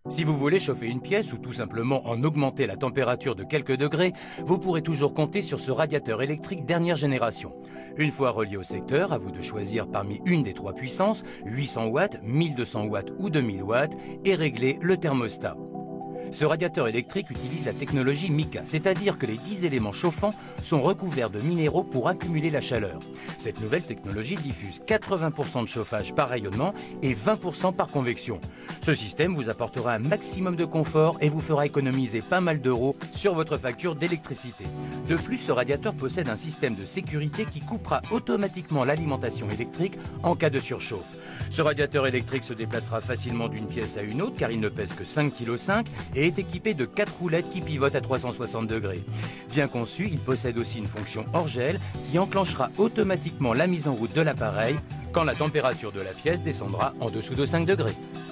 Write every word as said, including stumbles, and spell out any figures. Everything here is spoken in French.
Si vous voulez chauffer une pièce ou tout simplement en augmenter la température de quelques degrés, vous pourrez toujours compter sur ce radiateur électrique dernière génération. Une fois relié au secteur, à vous de choisir parmi une des trois puissances, huit cents watts, mille deux cents watts ou deux mille watts, et régler le thermostat. Ce radiateur électrique utilise la technologie Mica, c'est-à-dire que les dix éléments chauffants sont recouverts de minéraux pour accumuler la chaleur. Cette nouvelle technologie diffuse quatre-vingts pour cent de chauffage par rayonnement et vingt pour cent par convection. Ce système vous apportera un maximum de confort et vous fera économiser pas mal d'euros sur votre facture d'électricité. De plus, ce radiateur possède un système de sécurité qui coupera automatiquement l'alimentation électrique en cas de surchauffe. Ce radiateur électrique se déplacera facilement d'une pièce à une autre car il ne pèse que cinq virgule cinq kilos et est équipé de quatre roulettes qui pivotent à trois cent soixante degrés. Bien conçu, il possède aussi une fonction hors-gel qui enclenchera automatiquement la mise en route de l'appareil quand la température de la pièce descendra en dessous de cinq degrés.